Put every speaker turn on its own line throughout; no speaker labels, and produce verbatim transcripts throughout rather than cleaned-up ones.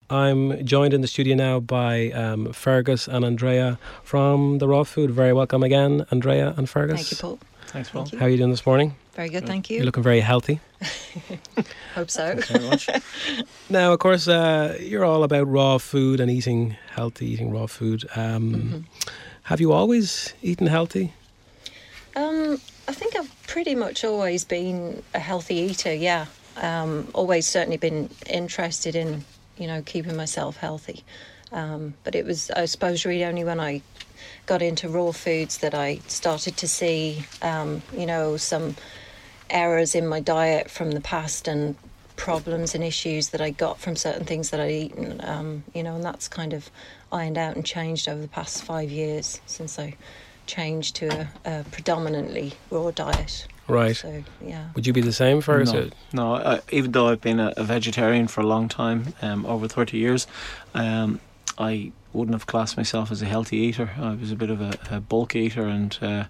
I'm joined in the studio now by um, Fergus and Andrea from the Raw Food. Very welcome again, Andrea and Fergus.
Thank you, Paul.
Thanks, Paul.
Thank you.
How are you doing this morning?
Very good,
Good.
thank you.
You're looking very healthy.
Hope so.
Thanks very much.
Now, of course, uh, you're all about raw food and eating healthy, eating raw food. Um,
Mhm.
Have you always eaten healthy?
Um, I think I've pretty much always been a healthy eater, yeah. Um, always certainly been interested in, you know, keeping myself healthy. Um, but it was, I suppose, really only when I got into raw foods that I started to see, um, you know, some errors in my diet from the past and problems and issues that I got from certain things that I'd eaten, um, you know, and that's kind of ironed out and changed over the past five years since I changed to a, a predominantly raw diet.
Right.
So, yeah.
Would you be the same, Fergus?
No, no I, even though I've been a, a vegetarian for a long time, um, over thirty years, um, I wouldn't have classed myself as a healthy eater. I was a bit of a, a bulk eater and uh,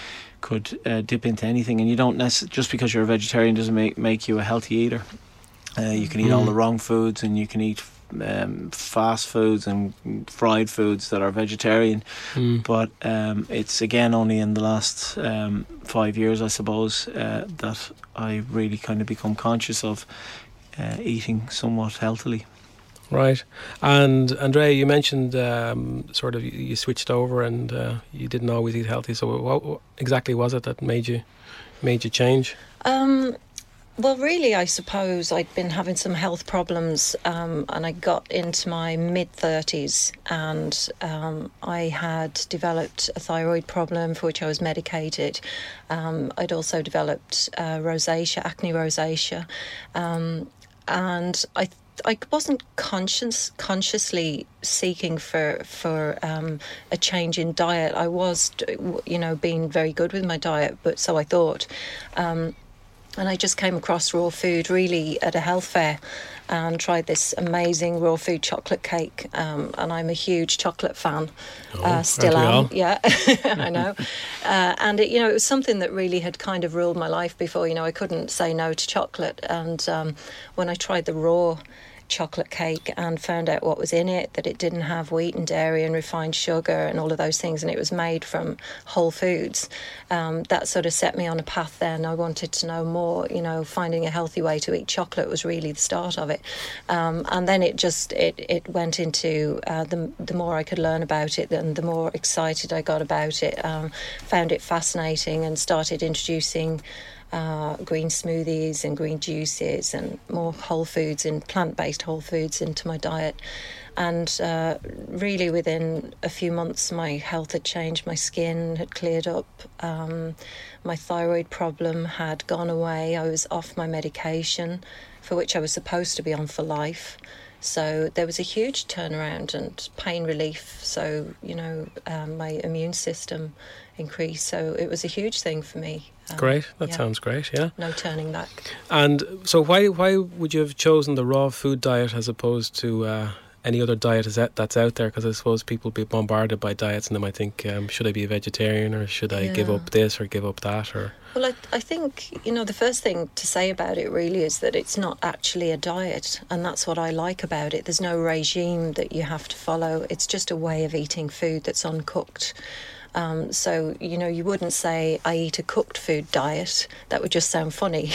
could uh, dip into anything. And you don't necessarily, just because you're a vegetarian doesn't make, make you a healthy eater. Uh, you can eat all
Mm.
the wrong foods, and you can eat um, fast foods and fried foods that are vegetarian.
Mm.
But um, it's again only in the last um, five years, I suppose, uh, that I really kind of become conscious of uh, eating somewhat healthily.
Right. And Andrea, you mentioned um, sort of you, you switched over and uh, you didn't always eat healthy. So what, what exactly was it that made you made you change?
Um, well, really, I suppose I'd been having some health problems, um, and I got into my mid-thirties, and um, I had developed a thyroid problem for which I was medicated. Um, I'd also developed uh, rosacea, acne rosacea, um, and I I wasn't conscious, consciously seeking for for um, a change in diet. I was, you know, being very good with my diet, but so I thought. Um, and I just came across raw food really at a health fair and tried this amazing raw food chocolate cake. Um, and I'm a huge chocolate fan.
Oh,
uh, still
aren't we
am.
all?
Yeah, I know. Uh, and, it, you know, it was something that really had kind of ruled my life before. You know, I couldn't say no to chocolate. And um, when I tried the raw chocolate cake and found out what was in it, that it didn't have wheat and dairy and refined sugar and all of those things, and it was made from whole foods, um, that sort of set me on a path then. I wanted to know more, you know, finding a healthy way to eat chocolate was really the start of it. Um, and then it just, it, it went into, uh, the, the more I could learn about it, then the more excited I got about it, um, found it fascinating and started introducing Uh, green smoothies and green juices and more whole foods and plant-based whole foods into my diet. And uh, really within a few months my health had changed, my skin had cleared up, um, my thyroid problem had gone away, I was off my medication for which I was supposed to be on for life. So there was a huge turnaround and pain relief. So, you know, um, my immune system increased. So it was a huge thing for me. Um,
Great. That
yeah.
sounds great. Yeah.
No turning back.
And so why why would you have chosen the raw food diet as opposed to uh, any other diet is that, that's out there? Because I suppose people be bombarded by diets and they might think, um, should I be a vegetarian or should I
Yeah.
give up this or give up that? Or
Well, I, I think, you know, the first thing to say about it really is that it's not actually a diet, and that's what I like about it. There's no regime that you have to follow. It's just a way of eating food that's uncooked. Um, so, you know, you wouldn't say I eat a cooked food diet. That would just sound funny.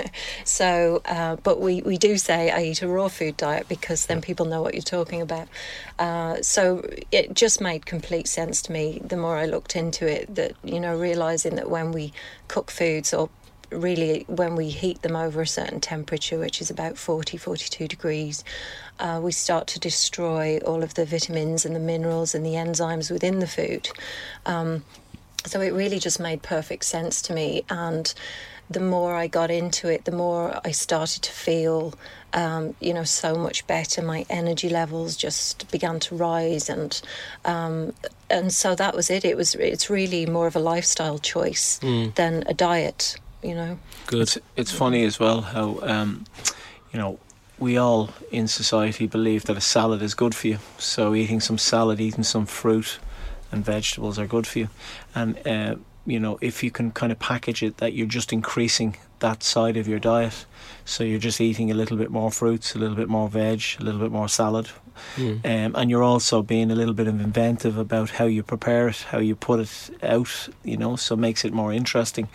so, uh, but we, we do say I eat a raw food diet because then people know what you're talking about. Uh, so it just made complete sense to me the more I looked into it, that, you know, realising that when we cook foods, or really when we heat them over a certain temperature, which is about forty, forty-two degrees, uh, we start to destroy all of the vitamins and the minerals and the enzymes within the food. Um, so it really just made perfect sense to me. And the more I got into it, the more I started to feel, um, you know, so much better. My energy levels just began to rise, and um, and so that was it. It was. It's really more of a lifestyle choice
Mm.
than a diet. You know.
good.
It's, it's funny as well how, um, you know, we all in society believe that a salad is good for you. So eating some salad, eating some fruit and vegetables are good for you. And, uh, you know, if you can kind of package it that you're just increasing that side of your diet. So you're just eating a little bit more fruits, a little bit more veg, a little bit more salad, mm. um, and you're also being a little bit of inventive about how you prepare it, how you put it out, you know, so it makes it more interesting.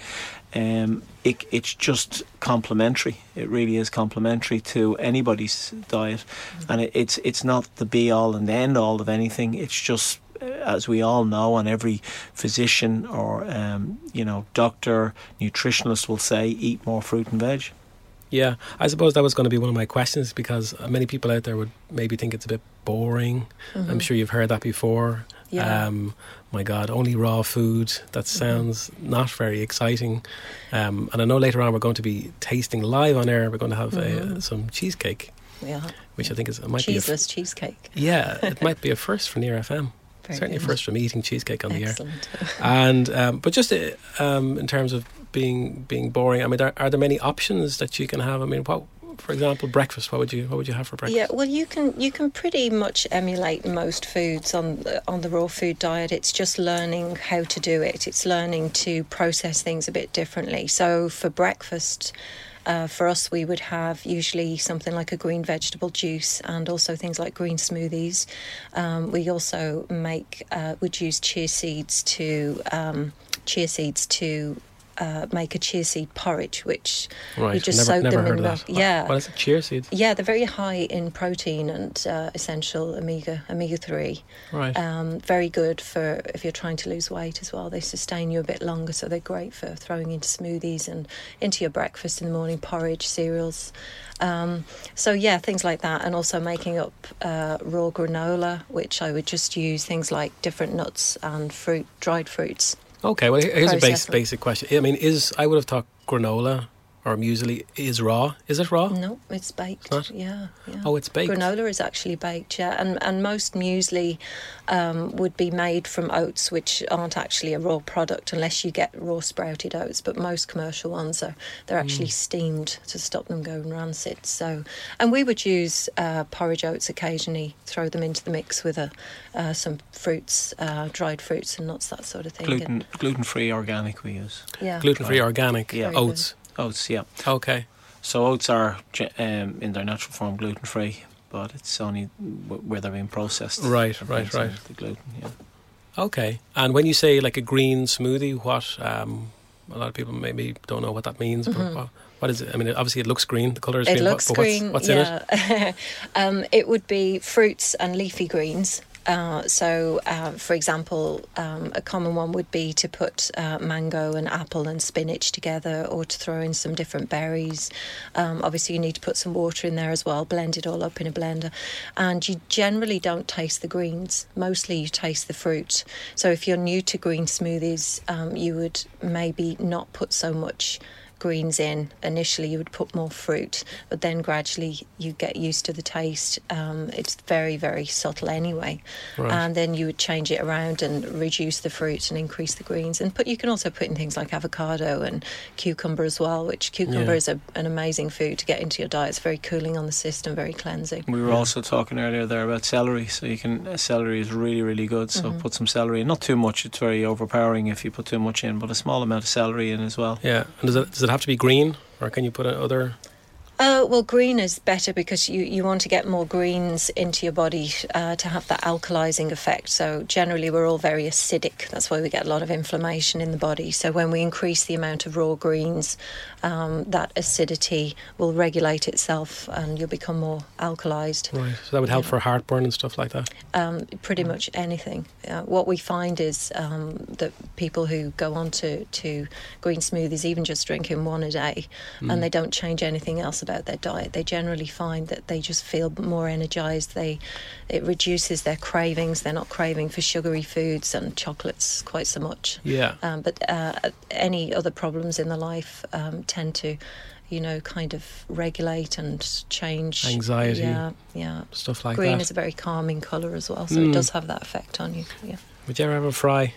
Um, it, it's just complementary. It really is complementary to anybody's diet, mm. and it, it's it's not the be all and end all of anything. It's just, as we all know, and every physician or um, you know, doctor, nutritionist will say, eat more fruit and veg.
Yeah, I suppose that was going to be one of my questions, because many people out there would maybe think it's a bit boring. Mm-hmm. I'm sure you've heard that before.
Yeah.
Um, my God, only raw food. That sounds mm-hmm. not very exciting. Um, and I know later on we're going to be tasting live on air. We're going to have mm-hmm. a, some cheesecake.
Yeah.
Which yeah. I think is it might
cheeseless
be a,
cheesecake.
Yeah, it might be a first for Near F M.
Very
Certainly
good.
a first from eating cheesecake on
Excellent.
the air. And um, but just uh, um, in terms of being being boring, I mean, are, are there many options that you can have? I mean, what, for example, breakfast. What would you what would you have for breakfast?
Yeah, well, you can you can pretty much emulate most foods on the, on the raw food diet. It's just learning how to do it. It's learning to process things a bit differently. So for breakfast, Uh, for us, we would have usually something like a green vegetable juice, and also things like green smoothies. Um, we also make uh, would use chia seeds to um, chia seeds to uh, make a chia seed porridge, which
right.
you just
never,
soak
never
them
heard
in
of
milk.
that.
Yeah,
what is it? Chia seeds?
Yeah, they're very high in protein and uh, essential omega omega three.
Right.
Um, very good for if you're trying to lose weight as well. They sustain you a bit longer, so they're great for throwing into smoothies and into your breakfast in the morning, porridge, cereals. Um, so yeah, things like that, and also making up uh, raw granola, which I would just use things like different nuts and fruit, dried fruits.
Okay, well, here's
Process
a basic
them.
basic question. I mean, is I would have thought granola or muesli is raw. Is it raw?
No, it's baked.
It's not?
Yeah, yeah.
Oh, it's baked.
Granola is actually baked, yeah. And and most muesli um, would be made from oats, which aren't actually a raw product unless you get raw sprouted oats. But most commercial ones are they're actually mm. steamed to stop them going rancid. So, and we would use uh, porridge oats occasionally, throw them into the mix with a uh, some fruits, uh, dried fruits and nuts, that sort of thing.
Gluten
and,
gluten free organic we use.
Yeah,
gluten free organic.
Yeah,
Very
oats.
good.
Oats, yeah.
Okay.
So oats are um, in their natural form gluten free, but it's only w- where they're being processed.
Right,
that
right,
brings in
right.
The gluten, yeah.
Okay. And when you say like a green smoothie, what? Um, a lot of people maybe don't know what that means.
Mm-hmm.
But what, what is it? I mean, obviously it looks green. The colour is
It
green.
looks
but, but
green.
What's, what's
yeah.
in it?
um, it would be fruits and leafy greens. Uh, so, uh, for example, um, a common one would be to put uh, mango and apple and spinach together, or to throw in some different berries. Um, obviously, you need to put some water in there as well, blend it all up in a blender. And you generally don't taste the greens. Mostly you taste the fruit. So if you're new to green smoothies, um, you would maybe not put so much greens in. Initially you would put more fruit, but then gradually you get used to the taste. Um, it's very, very subtle anyway.
Right.
And then you would change it around and reduce the fruit and increase the greens. And put you can also put in things like avocado and cucumber as well, which cucumber
Yeah.
is a, an amazing food to get into your diet. It's very cooling on the system, very cleansing.
We were
Yeah.
also talking earlier there about celery, so you can uh, celery is really, really good. So
Mm-hmm.
put some celery in, not too much. It's very overpowering if you put too much in, but a small amount of celery in as well.
Yeah. And does it does it have to be green, or can you put in other?
Uh, well, green is better because you, you want to get more greens into your body uh, to have that alkalizing effect. So generally we're all very acidic. That's why we get a lot of inflammation in the body. So when we increase the amount of raw greens, um, that acidity will regulate itself and you'll become more alkalized.
Right. So that would help
Yeah.
for heartburn and stuff like that.
Um, pretty much anything. Uh, what we find is um, that people who go on to, to green smoothies, even just drinking one a day,
Mm.
and they don't change anything else about their diet, they generally find that they just feel more energized. They it reduces their cravings. They're not craving for sugary foods and chocolates quite so much.
Yeah.
Um, but uh, any other problems in the life um, tend to, you know, kind of regulate and change.
Anxiety.
Yeah, yeah.
Stuff like
Green
that.
is a very calming colour as well, so
Mm.
it does have that effect on you. Yeah,
Would you ever have a fry?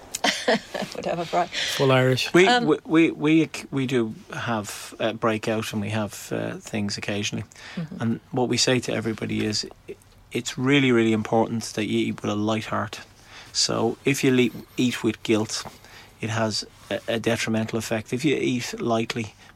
whatever. Right.
Full Irish.
We
Um,
we, we we we do have uh, breakout, and we have uh, things occasionally.
Mhm.
And what we say to everybody is, i- it's really really important that you eat with a light heart. So if you eat, eat with guilt, it has a, a detrimental effect. If you eat lightly,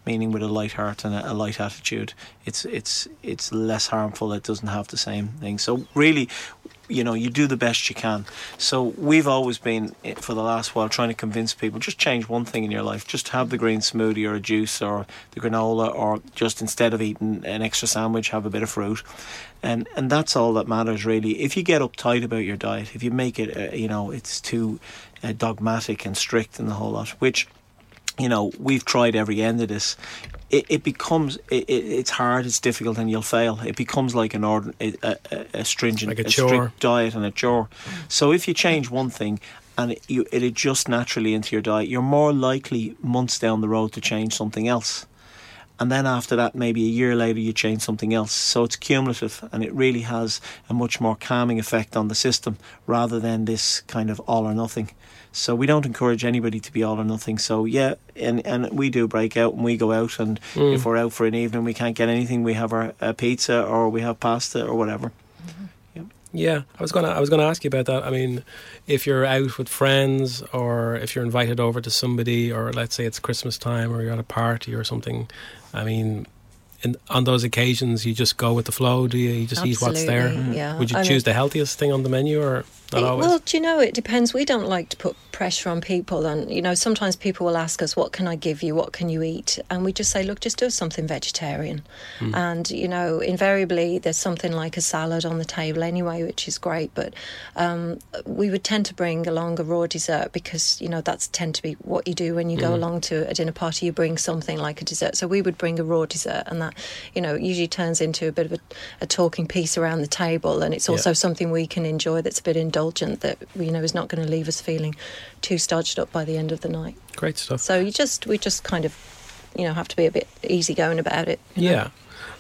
meaning with a light heart and a, a light attitude, it's it's it's less harmful. It doesn't have the same thing. So really, you know, you do the best you can. So we've always been, for the last while, trying to convince people, just change one thing in your life. Just have the green smoothie or a juice or the granola, or just instead of eating an extra sandwich, have a bit of fruit. And and that's all that matters, really. If you get uptight about your diet, if you make it, uh, you know, it's too uh, dogmatic and strict and the whole lot, which, you know, we've tried every end of this. It, it becomes it, it, it's hard, it's difficult, and you'll fail. It becomes like an ordin, a, a, a stringent,
like a,
a
chore.
strict diet and a chore. So if you change one thing and it, you, it adjusts naturally into your diet, you're more likely months down the road to change something else. And then after that, maybe a year later, you change something else. So it's cumulative, and it really has a much more calming effect on the system rather than this kind of all or nothing. So we don't encourage anybody to be all or nothing. So yeah, and, and we do break out and we go out, and mm. if we're out for an evening, we can't get anything, we have our uh, pizza or we have pasta or whatever.
Mm-hmm. Yeah. Yeah, I was gonna I was gonna ask you about that. I mean, if you're out with friends, or if you're invited over to somebody, or let's say it's Christmas time or you're at a party or something, I mean, in, on those occasions, you just go with the flow, do you? You just
Absolutely,
eat what's there?
Yeah.
Would you
I
choose
mean,
the healthiest thing on the menu, or not
it,
always?
Well, do you know, it depends. We don't like to put pressure on people, and, you know, sometimes people will ask us, what can I give you? What can you eat? And we just say, look, just do something vegetarian. Mm. And, you know, invariably there's something like a salad on the table anyway, which is great. But um, we would tend to bring along a raw dessert because, you know, that's tend to be what you do when you mm. go along to a dinner party. You bring something like a dessert. So we would bring a raw dessert, and that, you know, usually turns into a bit of a, a talking piece around the table. And it's also yeah. something we can enjoy that's a bit indulgent, that, you know, is not going to leave us feeling too starched up by the end of the night.
Great stuff.
So you just we just kind of, you know, have to be a bit easygoing about it.
Yeah.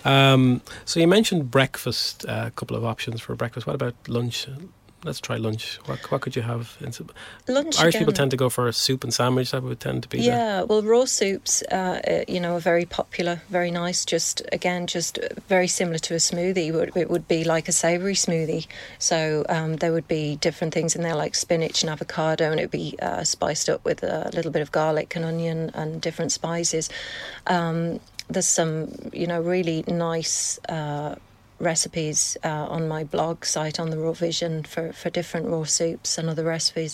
Um, so you mentioned breakfast, uh, a couple of options for breakfast. What about lunch? Let's try lunch. What, what could you have? In,
lunch.
Irish
again,
people tend to go for a soup and sandwich. That would tend to be.
Yeah,
the...
well, raw soups, uh, you know, are very popular, very nice. Just again, just very similar to a smoothie. It would be like a savoury smoothie. So um, there would be different things in there, like spinach and avocado, and it would be uh, spiced up with a little bit of garlic and onion and different spices. Um, there's some, you know, really nice Uh, recipes uh, on my blog site on the Raw Vision for, for different raw soups and other recipes.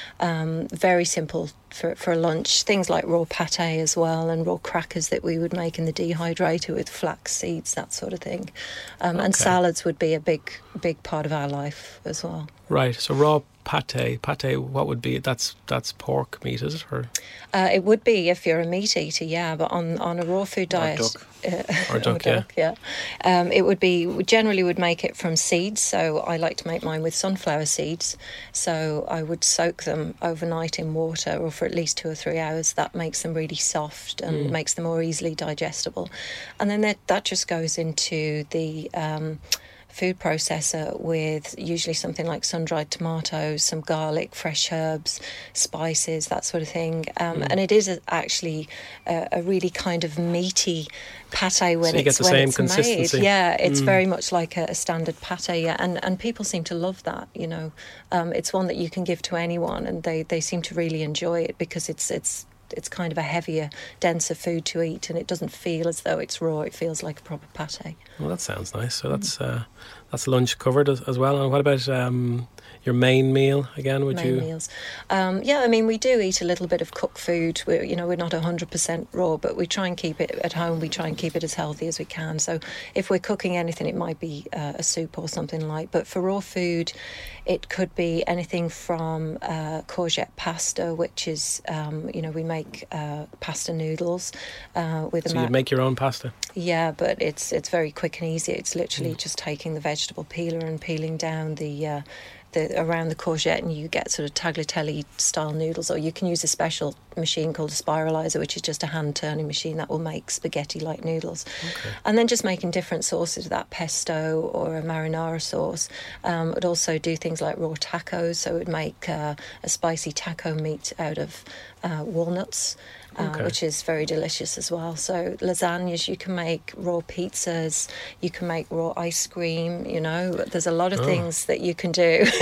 Um, very simple for, for lunch. Things like raw pate as well, and raw crackers that we would make in the dehydrator with flax seeds, that sort of thing. Um,
okay.
And salads would be a big, big part of our life as well.
Right. So raw pate, pate. What would be? That's that's pork meat, is it? Or
uh, it would be if you're a meat eater, yeah. But on, on a raw food diet,
or duck,
uh,
or duck,
or duck
yeah,
yeah. Um, it would be. We generally would make it from seeds. So I like to make mine with sunflower seeds. So I would soak them overnight in water, or for at least two or three hours. That makes them really soft and mm. makes them more easily digestible. And then that that just goes into the Um, food processor with usually something like sun-dried tomatoes, some garlic, fresh herbs, spices, that sort of thing. Um, mm. And it is a, actually a, a really kind of meaty pate when
so you
it's
get the
when
same
it's
consistency.
made. Yeah, it's
mm.
very much like a, a standard pate. Yeah, and and people seem to love that. You know, um, it's one that you can give to anyone, and they they seem to really enjoy it because it's it's. It's kind of a heavier, denser food to eat, and it doesn't feel as though it's raw. It feels like a proper pate.
Well, that sounds nice. So that's uh, that's lunch covered as, as well. And what about um, your main meal again? Would
main
you?
meals? Um, yeah, I mean, we do eat a little bit of cooked food. We're, you know, we're not one hundred percent raw, but we try and keep it at home. We try and keep it as healthy as we can. So if we're cooking anything, it might be uh, a soup or something like. But for raw food, it could be anything from uh, courgette pasta, which is, um, you know, we make uh, pasta noodles uh, with.
So
a ma-
you make your own pasta.
Yeah, but it's it's very quick and easy. It's literally
mm.
just taking the vegetable peeler and peeling down the. Uh, The, around the courgette, and you get sort of tagliatelle style noodles, or you can use a special machine called a spiralizer, which is just a hand turning machine that will make spaghetti like noodles.
Okay.
And then just making different sauces, that pesto or a marinara sauce. Um, it would also do things like raw tacos, so it would make uh, a spicy taco meat out of uh, walnuts. Uh,
okay.
Which is very delicious as well. So lasagnas, you can make raw pizzas, you can make raw ice cream, you know, there's a lot of
oh.
things that you can do.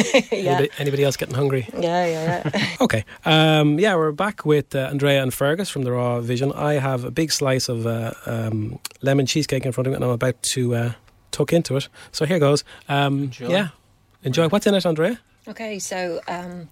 yeah.
Anybody, anybody else getting hungry?
Yeah, yeah, yeah.
Okay. Um, yeah, we're back with uh, Andrea and Fergus from the Raw Vision. I have a big slice of uh, um, lemon cheesecake in front of me, and I'm about to uh, tuck into it. So here goes. Um,
Enjoy.
Yeah, enjoy. What's in it, Andrea?
Okay, so um,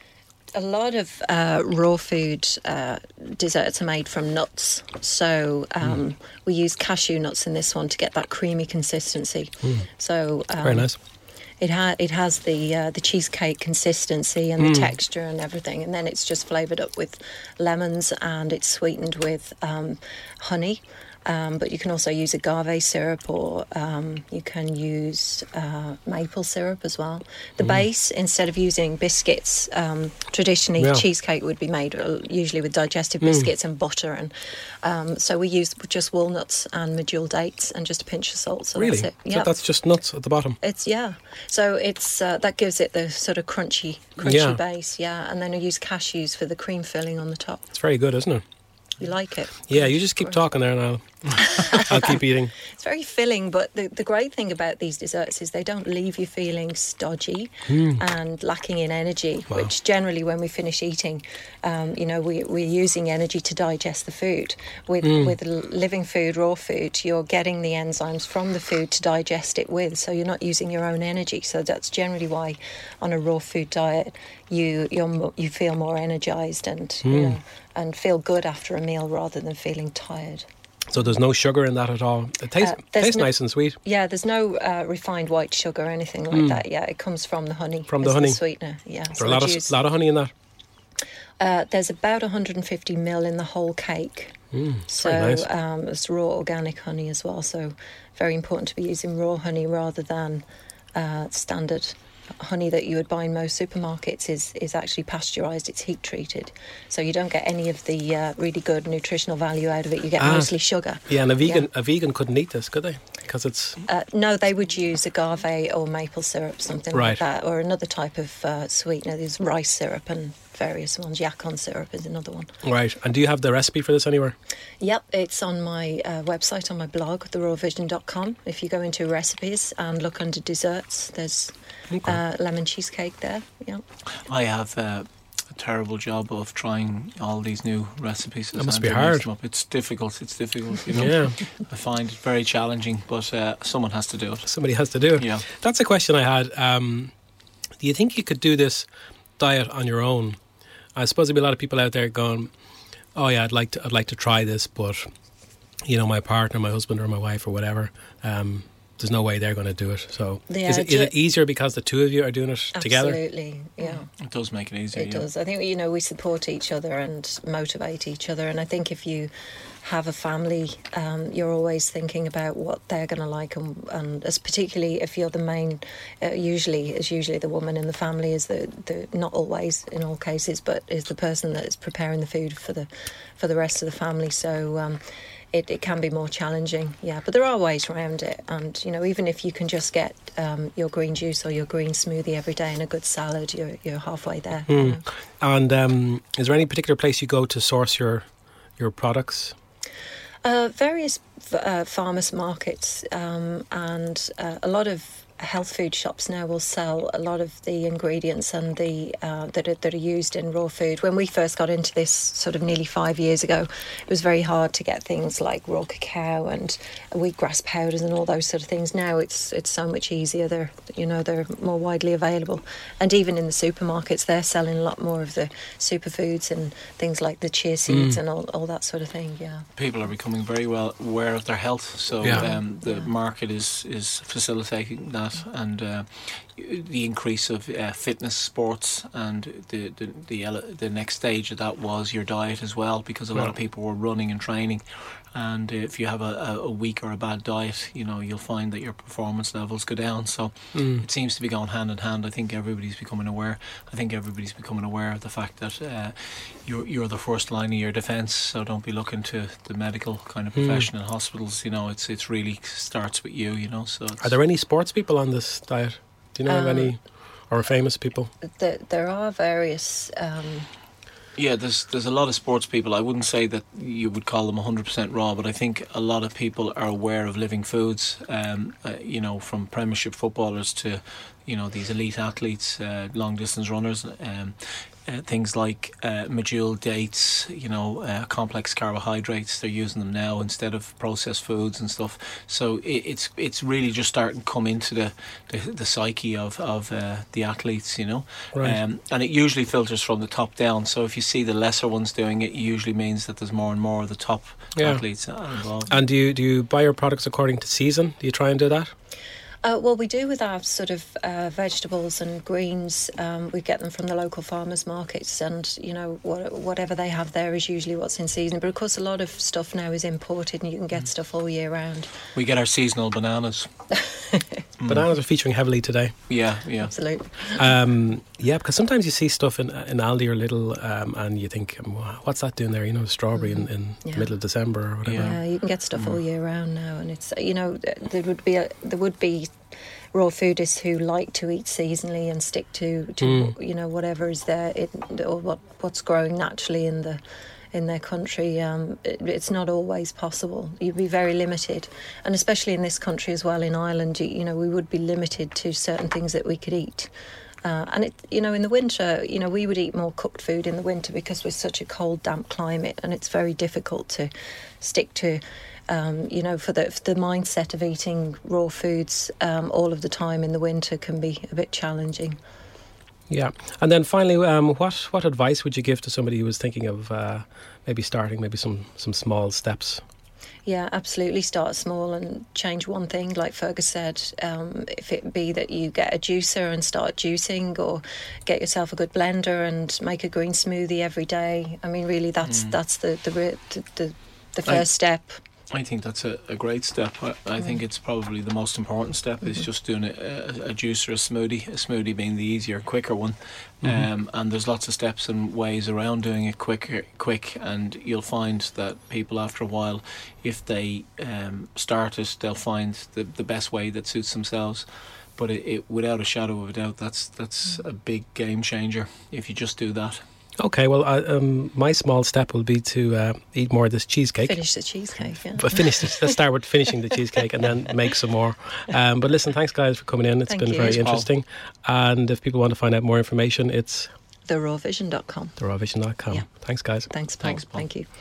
a lot of uh, raw food uh, desserts are made from nuts. So um, mm. we use cashew nuts in this one to get that creamy consistency. Mm. So um,
very nice.
It ha- it has the uh, the cheesecake consistency and the mm. texture and everything, and then it's just flavoured up with lemons, and it's sweetened with um, honey. Um, but you can also use agave syrup, or um, you can use uh, maple syrup as well. The mm. base, instead of using biscuits, um, traditionally yeah. cheesecake would be made usually with digestive biscuits mm. and butter, and um, so we use just walnuts and medjool dates and just a pinch of salt. So
really,
that's it.
So
yeah,
that's just nuts at the bottom.
It's yeah. So it's uh, that gives it the sort of crunchy, crunchy
yeah.
base. Yeah, and then I use cashews for the cream filling on the top.
It's very good, isn't it?
You like it?
Yeah, you just keep talking there and I'll, I'll keep eating.
It's very filling, but the, the great thing about these desserts is they don't leave you feeling stodgy
mm.
and lacking in energy,
wow.
which generally when we finish eating, um, you know, we, we're using energy to digest the food. With, mm. with living food, raw food, you're getting the enzymes from the food to digest it with, so you're not using your own energy. So that's generally why on a raw food diet, you you're, you feel more energised and, mm. you know, and feel good after a meal rather than feeling tired.
So there's no sugar in that at all? It tastes, uh, tastes no, nice and sweet.
Yeah, there's no uh, refined white sugar or anything like mm. that. Yeah, it comes from the honey.
From the honey.
The sweetener, yeah.
There's so a lot of, use, lot of honey in that?
Uh, there's about one hundred fifty mil in the whole cake.
Mm,
so
very nice.
um, it's raw organic honey as well. So very important to be using raw honey rather than uh, standard honey that you would buy in most supermarkets is, is actually pasteurised, it's heat treated. So you don't get any of the uh, really good nutritional value out of it. You get ah, mostly sugar.
Yeah, and a vegan yeah. a vegan couldn't eat this, could they? Because it's...
Uh, no, they would use agave or maple syrup, something
right.
like that, or another type of uh, sweetener. There's rice syrup and various ones. Yacon syrup is another one.
Right. And do you have the recipe for this anywhere?
Yep, it's on my uh, website, on my blog, the raw vision dot com. If you go into recipes and look under desserts, there's okay. uh, lemon cheesecake there. Yeah.
I have uh, a terrible job of trying all these new recipes.
That must be hard.
It's difficult. It's difficult. You know?
Yeah.
I find it very challenging, but uh, someone has to do it.
Somebody has to do it.
Yeah.
That's a question I had. Um, do you think you could do this diet on your own? I suppose there'll be a lot of people out there going, "Oh yeah, I'd like to, I'd like to try this, but you know, my partner, my husband, or my wife, or whatever, um, there's no way they're going to do it." So,
yeah,
is, it, is it easier because the two of you are doing it
absolutely,
together?
Absolutely, yeah.
It does make it easier.
It
yeah.
does. I think you know we support each other and motivate each other, and I think if you have a family, um, you're always thinking about what they're going to like, and, and as particularly if you're the main, uh, usually is usually the woman in the family is the, the not always in all cases, but is the person that is preparing the food for the for the rest of the family. So um, it, it can be more challenging, yeah. But there are ways around it, and you know even if you can just get um, your green juice or your green smoothie every day and a good salad, you're you're halfway there.
Mm.
You know?
And um, is there any particular place you go to source your your products?
Uh, various uh, farmers markets um, and uh, a lot of health food shops now will sell a lot of the ingredients and the uh, that are, that are used in raw food. When we first got into this sort of nearly five years ago, it was very hard to get things like raw cacao and wheatgrass powders and all those sort of things. Now it's it's so much easier. They're you know they're more widely available, and even in the supermarkets they're selling a lot more of the superfoods and things like the chia seeds mm. and all, all that sort of thing. Yeah,
people are becoming very well aware of their health, so
yeah.
um, the
yeah.
market is is facilitating that. And uh, the increase of uh, fitness sports and the the, the the next stage of that was your diet as well, because a lot
right.
of people were running and training, and if you have a, a weak or a bad diet, you know you'll find that your performance levels go down. So
mm.
it seems to be going hand in hand. I think everybody's becoming aware. I think everybody's becoming aware of the fact that uh, you're you're the first line of your defence. So don't be looking to the medical kind of profession mm. in hospitals. You know, it's it's really starts with you. You know, so it's,
are there any sports people on this diet? Do you know um, of any or famous people?
The, there are various. Um,
Yeah, there's there's a lot of sports people. I wouldn't say that you would call them one hundred percent raw, but I think a lot of people are aware of living foods. Um, uh, you know, from Premiership footballers to, you know, these elite athletes, uh, long distance runners. Um, Uh, things like uh, medjool dates, you know, uh, complex carbohydrates. They're using them now instead of processed foods and stuff. So it, it's it's really just starting to come into the the, the psyche of of uh, the athletes, you know.
Right.
Um, and it usually filters from the top down. So if you see the lesser ones doing it, it usually means that there's more and more of the top
Yeah.
athletes involved.
And do you do you buy your products according to season? Do you try and do that?
Uh, well, we do with our sort of uh, vegetables and greens. Um, we get them from the local farmers markets, and you know what, whatever they have there is usually what's in season. But of course, a lot of stuff now is imported, and you can get stuff all year round.
We get our seasonal bananas.
Mm. Bananas are featuring heavily today.
Yeah, yeah,
Absolutely.
Um, yeah, because sometimes you see stuff in in Aldi or Lidl, um, and you think, what's that doing there? You know, strawberry in, in
Yeah.
the middle of December or whatever.
Yeah, you can get stuff all year round now, and it's you know there would be a, there would be raw foodists who like to eat seasonally and stick to, to
Mm.
you know whatever is there it, or what what's growing naturally in the in their country. Um, it, it's not always possible. You'd be very limited, and especially in this country as well, in Ireland, you, you know we would be limited to certain things that we could eat. Uh, and it, you know, in the winter, you know, we would eat more cooked food in the winter because we're such a cold, damp climate, and it's very difficult to stick to. Um, you know, for the for the mindset of eating raw foods um, all of the time in the winter can be a bit challenging.
Yeah, and then finally, um, what what advice would you give to somebody who was thinking of uh, maybe starting, maybe some some small steps?
Yeah, absolutely. Start small and change one thing, like Fergus said. Um, if it be that you get a juicer and start juicing, or get yourself a good blender and make a green smoothie every day. I mean, really, that's
Mm.
that's the the the, the, the
I-
first step.
I think that's a, a great step. I, I think it's probably the most important step is just doing a, a, a juice or a smoothie, a smoothie being the easier, quicker one.
Mhm.
Um, and there's lots of steps and ways around doing it quicker, quick, and you'll find that people after a while, if they um, start it, they'll find the, the best way that suits themselves. But it, it, without a shadow of a doubt, that's that's a big game changer if you just do that.
Okay, well, uh, um, my small step will be to uh, eat more of this cheesecake.
Finish the cheesecake. Yeah.
But finish this. Let's start with finishing the cheesecake and then make some more. Um, but listen, thanks guys for coming in. It's
Thank
been
you.
very
Thanks, Paul.
interesting. And if people want to find out more information, it's
the raw vision dot com.
the raw vision dot com.
Yeah.
Thanks guys.
Thanks, Paul.
Thanks, Paul.
Thank you.